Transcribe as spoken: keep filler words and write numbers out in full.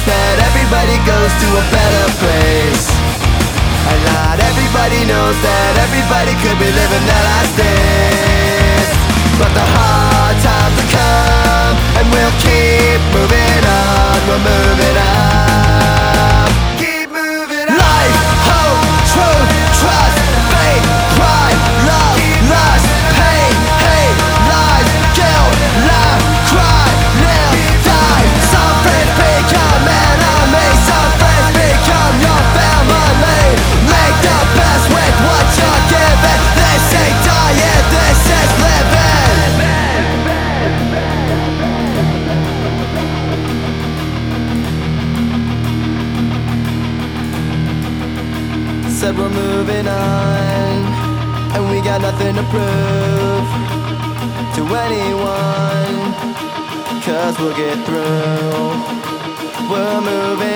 knows that everybody goes to a better place, and not everybody knows that everybody could be living their last days. But the hard times will come, and we'll keep moving on. We're moving on. Keep moving on. Life, hope, truth, trust, faith, pride, love, lust, pain, hate, lies, guilt, laugh, cry, live, die. Some friends become enemies, some friends become your family. Make the best with what you're given. This ain't dying, this is living. Said we're moving on, and we got nothing to prove to anyone, 'cause we'll get through. We're moving